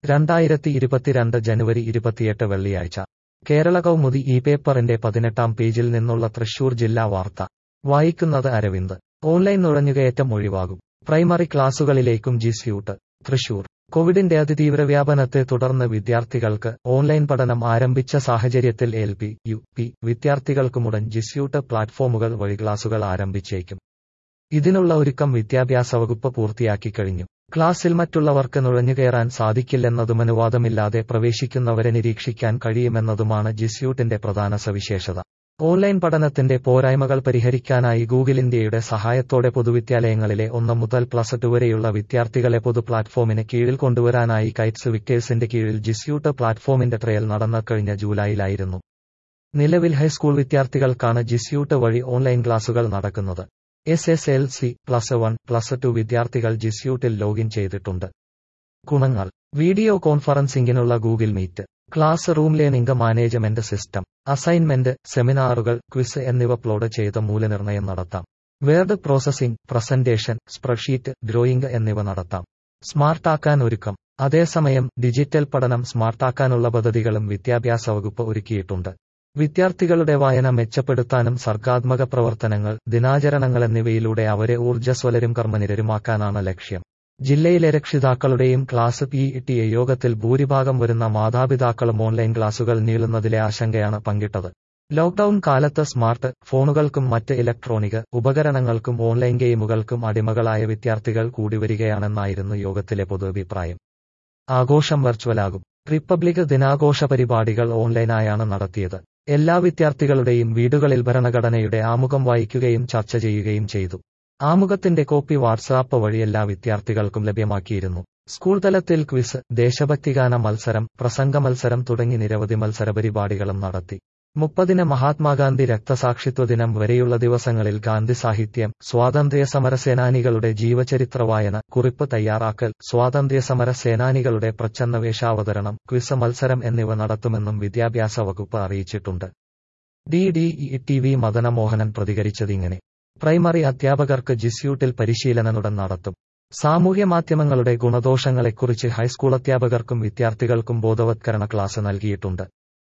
2022 ജനുവരി 28 വെള്ളിയാഴ്ച കേരള കൗമുദി ഈ പേപ്പറിന്റെ 18-ാം പേജിൽ നിന്നുള്ള തൃശൂർ ജില്ലാ വാർത്ത വായിക്കുന്നത് അരവിന്ദ്. ഓൺലൈൻ നുഴഞ്ഞുകയറ്റം ഒഴിവാകും. പ്രൈമറി ക്ലാസുകളിലേക്കും ജിസ്യൂട്ട്. തൃശൂർ കോവിഡിന്റെ അതിതീവ്ര വ്യാപനത്തെ തുടർന്ന് വിദ്യാർത്ഥികൾക്ക് ഓൺലൈൻ പഠനം ആരംഭിച്ച സാഹചര്യത്തിൽ എൽ.പി, യു.പി വിദ്യാർത്ഥികൾക്കുമുടൻ ജിസ്യൂട്ട് പ്ലാറ്റ്ഫോമുകൾ വഴി ക്ലാസുകൾ ആരംഭിച്ചേക്കും. ഇതിനുള്ള ഒരുക്കം വിദ്യാഭ്യാസ വകുപ്പ് പൂർത്തിയാക്കിക്കഴിഞ്ഞു. ക്ലാസിൽ മറ്റുള്ളവർക്ക് നുഴഞ്ഞുകയറാൻ സാധിക്കില്ലെന്നതും അനുവാദമില്ലാതെ പ്രവേശിക്കുന്നവരെ നിരീക്ഷിക്കാൻ കഴിയുമെന്നതുമാണ് ജിസ്യൂട്ടിന്റെ പ്രധാന സവിശേഷത. ഓൺലൈൻ പഠനത്തിന്റെ പോരായ്മകൾ പരിഹരിക്കാനായി ഗൂഗിൾ ഇന്ത്യയുടെ സഹായത്തോടെ പൊതുവിദ്യാലയങ്ങളിലെ 1 മുതൽ +2 വരെയുള്ള വിദ്യാർത്ഥികളെ പൊതു പ്ലാറ്റ്ഫോമിന് കീഴിൽ കൊണ്ടുവരാനായി കൈറ്റ്സ് വിക്ടേഴ്സിന്റെ കീഴിൽ ജിസ്യൂട്ട് പ്ലാറ്റ്ഫോമിന്റെ ട്രയൽ നടന്ന കഴിഞ്ഞ ജൂലൈയിലായിരുന്നു. നിലവിൽ ഹൈസ്കൂൾ വിദ്യാർത്ഥികൾക്കാണ് ജിസ്യൂട്ട് വഴി ഓൺലൈൻ ക്ലാസുകൾ നടക്കുന്നത്. SSLC, +1, +2 വിദ്യാർത്ഥികൾ ജിസ്യൂട്ടിൽ ലോഗിൻ ചെയ്തിട്ടുണ്ട്. ഗുണങ്ങൾ: വീഡിയോ കോൺഫറൻസിംഗിനുള്ള Google Meet, classroom learning management system, assignment, സെമിനാറുകൾ, ക്വിസ് എന്നിവ അപ്ലോഡ് ചെയ്ത മൂല്യനിർണ്ണയം നടത്താം. Word processing, presentation, spreadsheet, drawing എന്നിവ നടത്താം. സ്മാർട്ടാക്കാൻ ഒരുക്കം. അതേസമയം ഡിജിറ്റൽ പഠനം സ്മാർട്ടാക്കാനുള്ള പദ്ധതികളും വിദ്യാഭ്യാസ വകുപ്പ് ഒരുക്കിയിട്ടുണ്ട്. വിദ്യാർത്ഥികളുടെ വായന മെച്ചപ്പെടുത്താനും സർഗാത്മക പ്രവർത്തനങ്ങൾ, ദിനാചരണങ്ങൾ എന്നിവയിലൂടെ അവരെ ഊർജ്ജസ്വലരും കർമ്മനിരതരുമാക്കാനാണ് ലക്ഷ്യം. ജില്ലയിലെ രക്ഷിതാക്കളുടെയും ക്ലാസ് PTA യോഗത്തിൽ ഭൂരിഭാഗം വരുന്ന മാതാപിതാക്കളും ഓൺലൈൻ ക്ലാസുകൾ നീളുന്നതിലെ ആശങ്കയാണ് പങ്കിട്ടത്. ലോക്ഡൌൺ കാലത്ത് സ്മാർട്ട് ഫോണുകൾക്കും മറ്റ് ഇലക്ട്രോണിക് ഉപകരണങ്ങൾക്കും ഓൺലൈൻ ഗെയിമുകൾക്കും അടിമകളായ വിദ്യാർത്ഥികൾ കൂടിവരികയാണെന്നായിരുന്നു യോഗത്തിലെ പൊതുഅഭിപ്രായം. ആഘോഷം വെർച്വലാകും. റിപ്പബ്ലിക് ദിനാഘോഷ പരിപാടികൾ ഓൺലൈനായാണ് നടത്തിയത്. എല്ലാ വിദ്യാർത്ഥികളുടെയും വീടുകളിൽ ഭരണഘടനയുടെ ആമുഖം വായിക്കുകയും ചർച്ച ചെയ്യുകയും ചെയ്തു. ആമുഖത്തിന്റെ കോപ്പി വാട്സാപ്പ് വഴി എല്ലാ വിദ്യാർത്ഥികൾക്കും ലഭ്യമാക്കിയിരുന്നു. സ്കൂൾ തലത്തിൽ ക്വിസ്, ദേശഭക്തിഗാന മത്സരം, പ്രസംഗ മത്സരം തുടങ്ങി നിരവധി മത്സരപരിപാടികളും നടത്തി. 30-ന് മഹാത്മാഗാന്ധി രക്തസാക്ഷിത്വ ദിനം വരെയുള്ള ദിവസങ്ങളിൽ ഗാന്ധി സാഹിത്യം, സ്വാതന്ത്ര്യ സമരസേനാനികളുടെ ജീവചരിത്ര വായന, കുറിപ്പ് തയ്യാറാക്കൽ, സ്വാതന്ത്ര്യ സമര സേനാനികളുടെ പ്രച്ഛന്ന വേഷാവതരണം, ക്വിസ് മത്സരം എന്നിവ നടത്തുമെന്നും വിദ്യാഭ്യാസ വകുപ്പ് അറിയിച്ചിട്ടുണ്ട്. DDETV മദനമോഹനൻ പ്രതികരിച്ചതിങ്ങനെ: പ്രൈമറി അധ്യാപകർക്ക് ജിസ്യൂട്ടിൽ പരിശീലനമുടൻ നടത്തും. സാമൂഹ്യമാധ്യമങ്ങളുടെ ഗുണദോഷങ്ങളെക്കുറിച്ച് ഹൈസ്കൂൾ അധ്യാപകർക്കും വിദ്യാർത്ഥികൾക്കും ബോധവത്കരണ ക്ലാസ് നൽകിയിട്ടുണ്ട്.